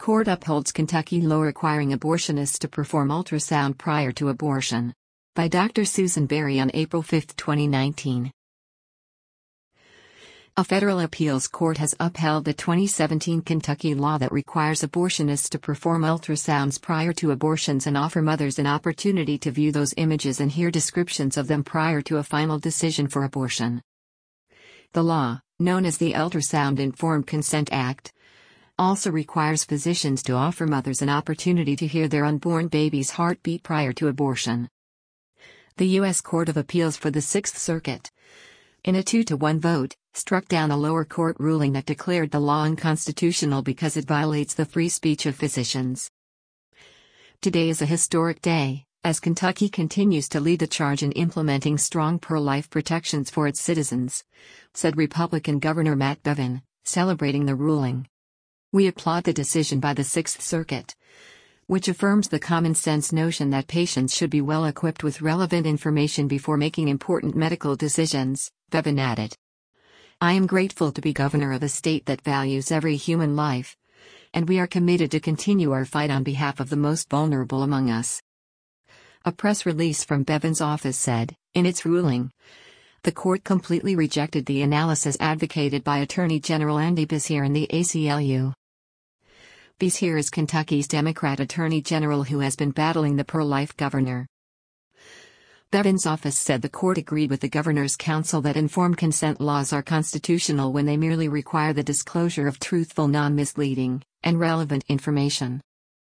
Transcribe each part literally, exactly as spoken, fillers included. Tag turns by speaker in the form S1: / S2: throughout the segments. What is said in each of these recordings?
S1: Court upholds Kentucky law requiring abortionists to perform ultrasound prior to abortion. By Doctor Susan Berry on April fifth, twenty nineteen. A federal appeals court has upheld the twenty seventeen Kentucky law that requires abortionists to perform ultrasounds prior to abortions and offer mothers an opportunity to view those images and hear descriptions of them prior to a final decision for abortion. The law, known as the Ultrasound Informed Consent Act, also requires physicians to offer mothers an opportunity to hear their unborn baby's heartbeat prior to abortion. The U S Court of Appeals for the Sixth Circuit, in a two to one vote, struck down a lower court ruling that declared the law unconstitutional because it violates the free speech of physicians. Today is a historic day, as Kentucky continues to lead the charge in implementing strong pro-life protections for its citizens, said Republican Governor Matt Bevin, celebrating the ruling. We applaud the decision by the Sixth Circuit, which affirms the common-sense notion that patients should be well equipped with relevant information before making important medical decisions, Bevin added. I am grateful to be governor of a state that values every human life, and we are committed to continue our fight on behalf of the most vulnerable among us. A press release from Bevin's office said, in its ruling, the court completely rejected the analysis advocated by Attorney General Andy Beshear in the A C L U. Beshear is Kentucky's Democrat Attorney General who has been battling the pro-life governor. Bevin's office said the court agreed with the governor's counsel that informed consent laws are constitutional when they merely require the disclosure of truthful, non-misleading, and relevant information.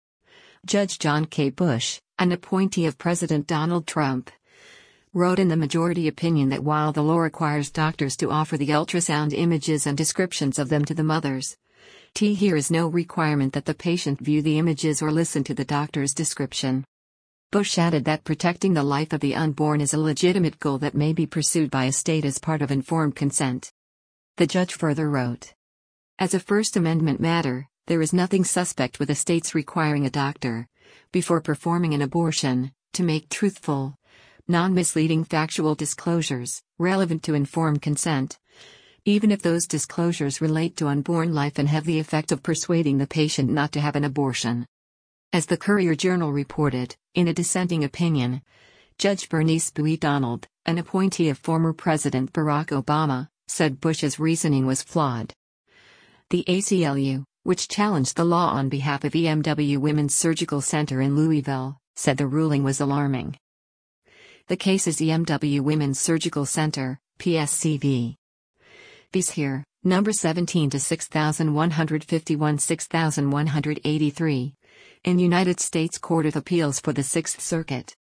S1: Judge John K. Bush, an appointee of President Donald Trump, wrote in the majority opinion that while the law requires doctors to offer the ultrasound images and descriptions of them to the mothers, T here is no requirement that the patient view the images or listen to the doctor's description. Bush added that protecting the life of the unborn is a legitimate goal that may be pursued by a state as part of informed consent. The judge further wrote, as a First Amendment matter, there is nothing suspect with the states requiring a doctor, before performing an abortion, to make truthful, non-misleading factual disclosures, relevant to informed consent, even if those disclosures relate to unborn life and have the effect of persuading the patient not to have an abortion. As the Courier-Journal reported, in a dissenting opinion, Judge Bernice Bowie Donald, an appointee of former President Barack Obama, said Bush's reasoning was flawed. The A C L U, which challenged the law on behalf of E M W Women's Surgical Center in Louisville, said the ruling was alarming. The case is E M W Women's Surgical Center, P S C V. Beshear, number seventeen to six thousand one hundred fifty-one to six thousand one hundred eighty-three, in United States Court of Appeals for the Sixth Circuit.